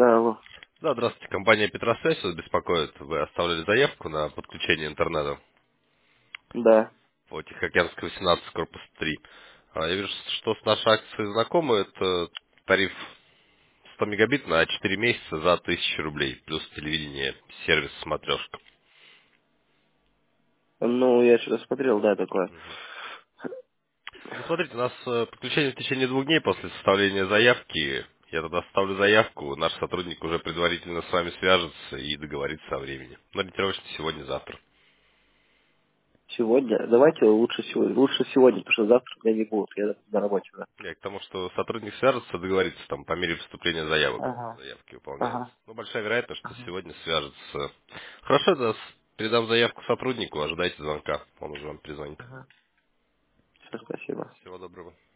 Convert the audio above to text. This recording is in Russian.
Да, алло. Да, здравствуйте. Компания Петросвязь вас беспокоит. Вы оставили заявку на подключение интернета Да. по Тихоокеанской 18, корпус 3. Я вижу, что с нашей акцией знакомы. Это тариф 100 мегабит на 4 месяца за 1000 рублей. Плюс телевидение, сервис смотрешка. Ну, я что-то смотрел, да, такое. Ну, смотрите, у нас подключение в течение 2 дней после составления заявки. Я тогда составлю заявку, наш сотрудник уже предварительно с вами свяжется и договорится о времени. Ну, ориентировочно сегодня-завтра. Сегодня? Давайте лучше сегодня. Лучше сегодня, потому что завтра меня не будет. Я на работе, да. Я к тому, что сотрудник свяжется, договорится там по мере поступления заявок. Ага. Заявки выполняются. Ага. Ну, большая вероятность, что Ага. сегодня свяжется. Хорошо, да, передам заявку сотруднику, ожидайте звонка. Он уже вам перезвонит. Ага. Все, спасибо. Всего доброго.